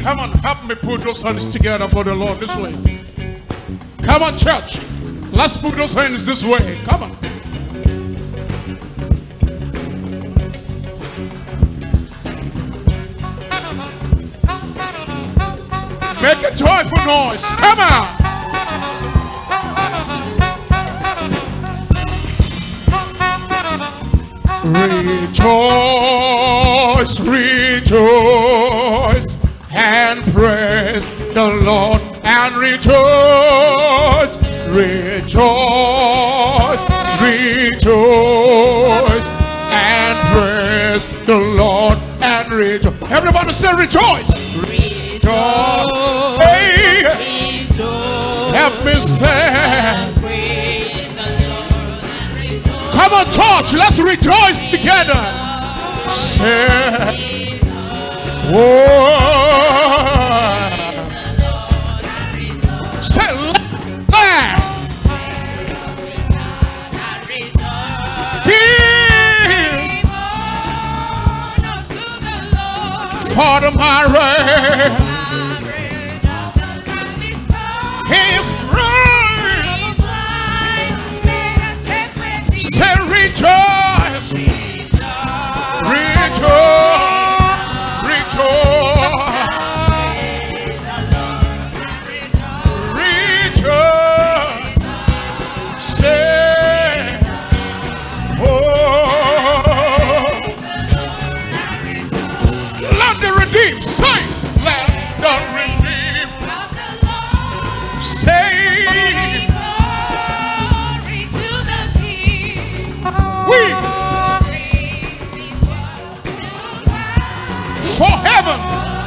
Come on, help me put those hands together for the Lord this way. Come on, church. Let's put those hands this way. Come on. Make a joyful noise. Come on. Rejoice, rejoice, and praise the Lord, and rejoice, rejoice, rejoice, and praise the Lord, and rejoice. Everybody say rejoice. Rejoice. Hey. Rejoice. Help me say. Come on, church, let's rejoice together. Say, whoa. Say, laugh. Give for the marriage. His praise. Say, rejoice, rejoice, rejoice, say, oh, let the redeemed say, let the redeemed say, for heaven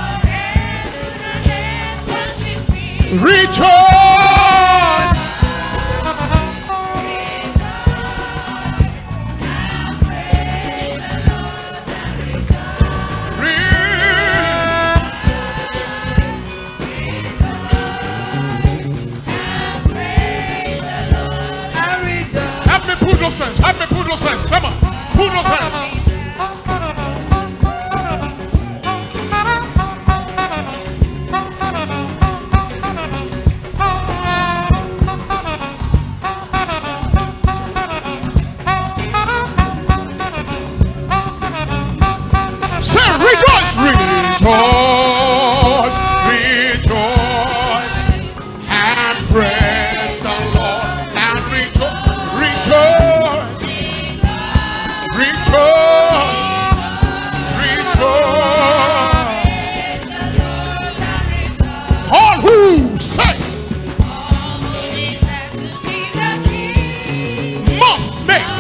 rejoice. Help me put those hands. Help me put those hands. Come on, put those hands. Rejoice, rejoice, and praise the Lord, and rejoice, rejoice, rejoice. All who say must make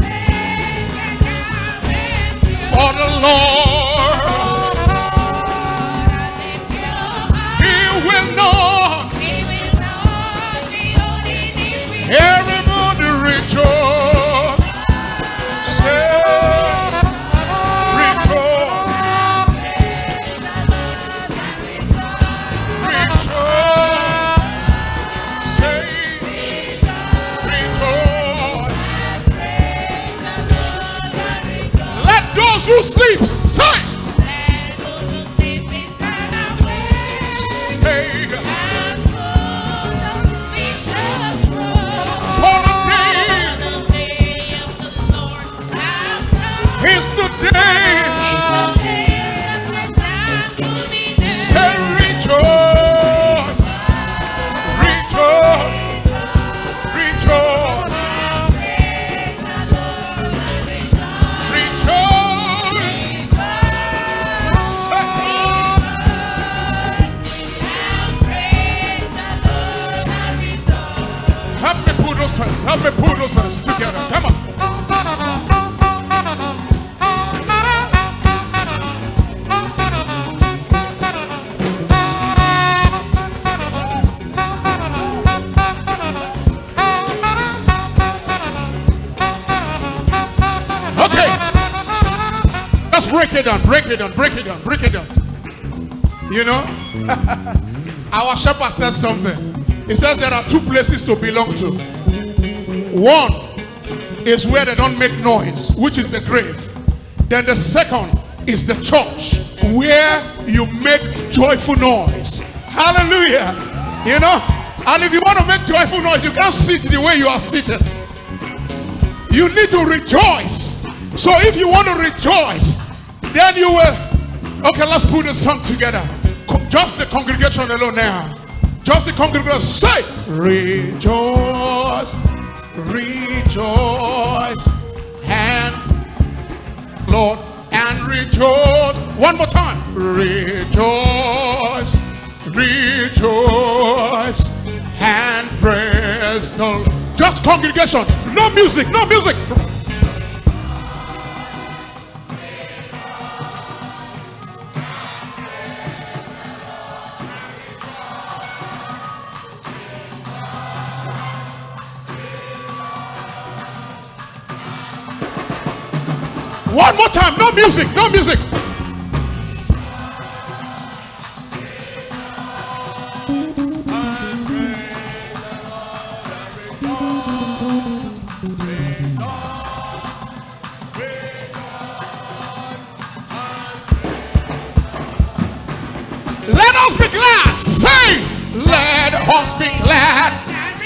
for the Lord. Everybody rejoice. Say, rejoice. Rejoice. Say, rejoice. Let those who sleep say. It's the day. Say rejoice, rejoice, rejoice, rejoice. Help me pull those hands. Help me pull those hands together. Come on. Break it down, break it down, break it down, break it down. You know, our shepherd says something. He says there are two places to belong to. One is where they don't make noise, which is the grave. Then the second is the church. where you make joyful noise. Hallelujah. You know, and if you want to make joyful noise, you can't sit the way you are sitting. You need to rejoice. So if you want to rejoice, then you will. Okay, let's put the song together. Just the congregation alone now. Just the congregation. Say, rejoice, rejoice, and Lord, and rejoice. One more time. Rejoice, rejoice, and praise the Lord. Just congregation. No music, no music. One more time, no music, no music. Let us be glad. Say, let us be glad.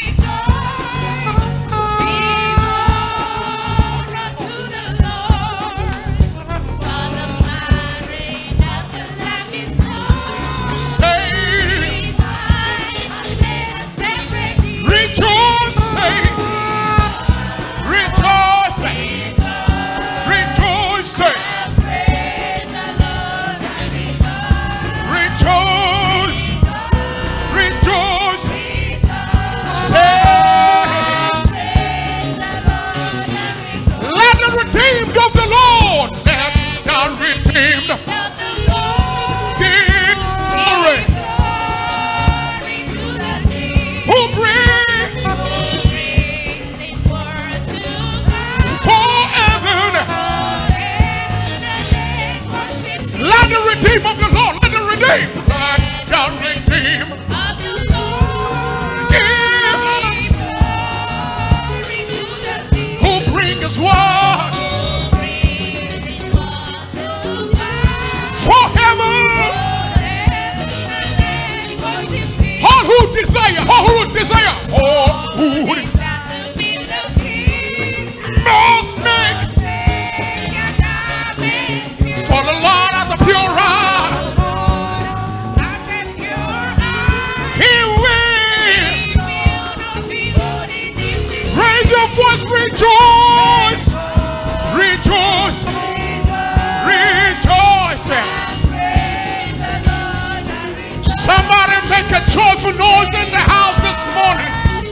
Joyful noise in the house this morning.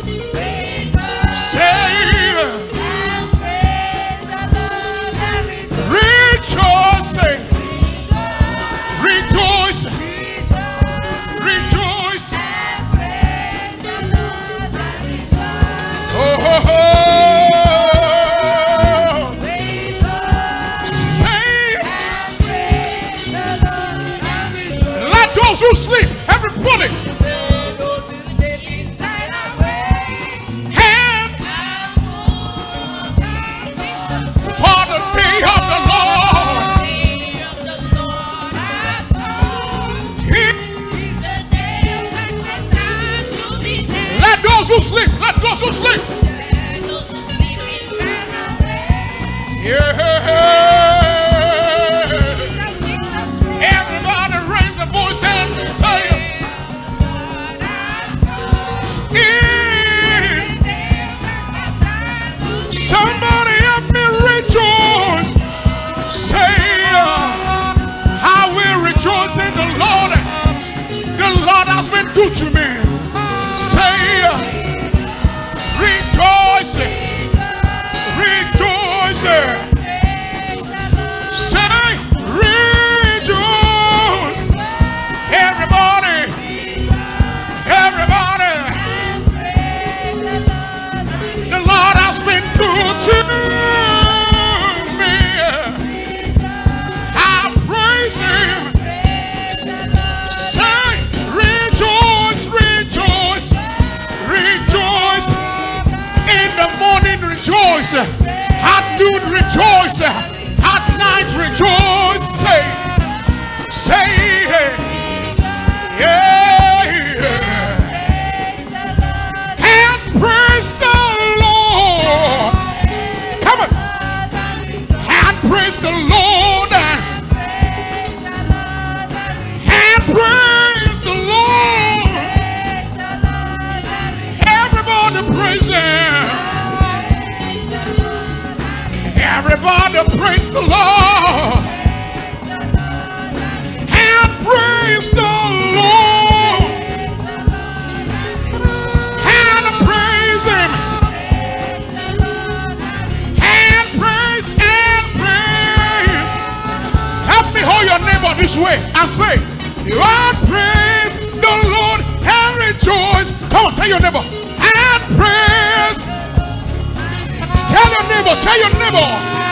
Say, rejoice, rejoice, rejoice. Oh, oh, oh. Say, let those who sleep, everybody. Who sleep, let those who sleep. Yeah. Everybody raise a voice and say somebody help me rejoice. Say I will rejoice in the Lord. The Lord has been good to me. Say rejoice, rejoice. Say rejoice. Everybody, everybody. The Lord has been good to me. I praise Him. Say rejoice, rejoice, rejoice. In the morning rejoice, at noon rejoice, at night rejoice. Say Say, yeah, and praise the Lord. Come on, and praise the Lord, and praise the Lord. Everybody praise Him. Everybody praise the Lord. And praise the Lord. And praise Him. And praise and praise. Help me hold your neighbor this way and say, you are praise the Lord and rejoice. Come on, tell your neighbor. And praise. Tell your neighbor, tell your neighbor.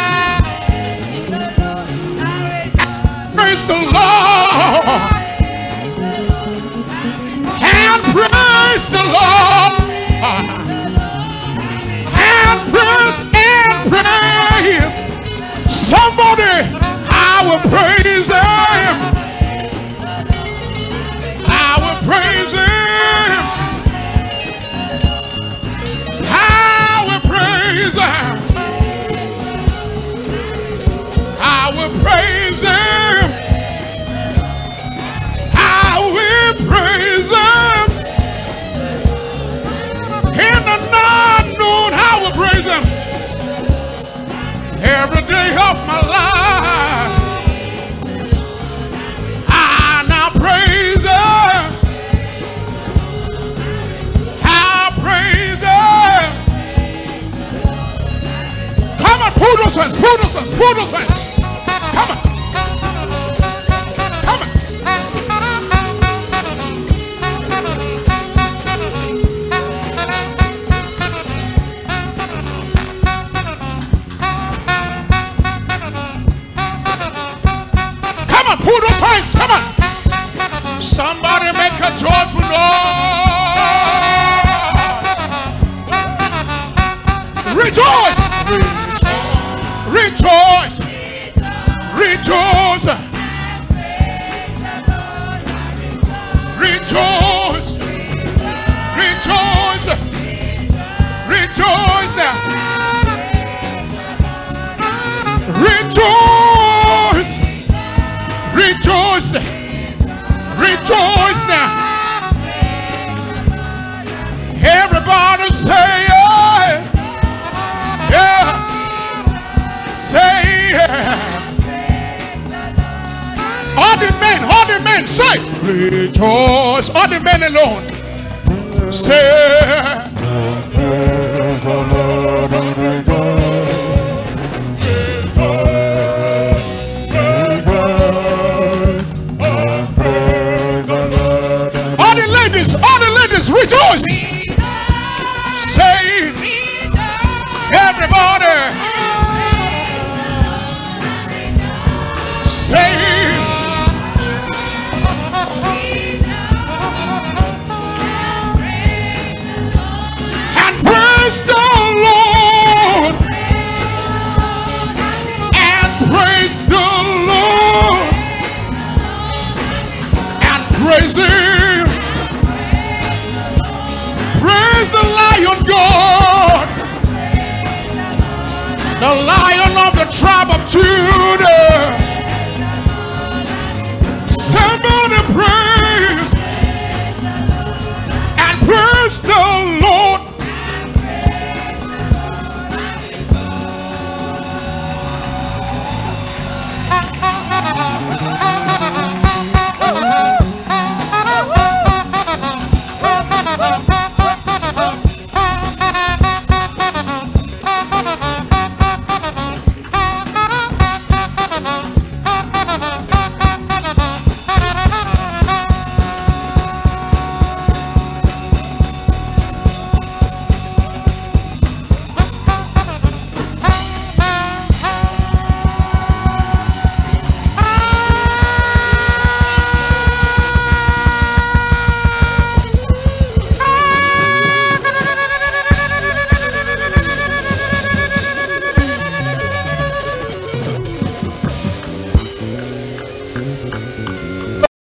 Praise the Lord. And praise the Lord. And praise. Somebody, I will praise Him. I will praise Him. I will praise Him. I will praise Him. I will praise Him. In the noon, I will praise Him. Every day of my life, I now praise Him. I praise Him. Come on, pull those hands, pull those hands, pull those hands. Come on. Come on. Come on, pull those hands. Come on. Somebody make a joyful noise. Rejoice. Rejoice. Rejoice. Rejoice. Rejoice. Rejoice now. Rejoice. Rejoice. Rejoice now. Everybody say yeah. Yeah. Say yeah. All the men, say rejoice. All the men alone, say all the ladies, rejoice. Say everybody, say praise the Lord. And praise the Lord. And praise Him. Praise the Lion God. The Lion of the tribe of Judah. Somebody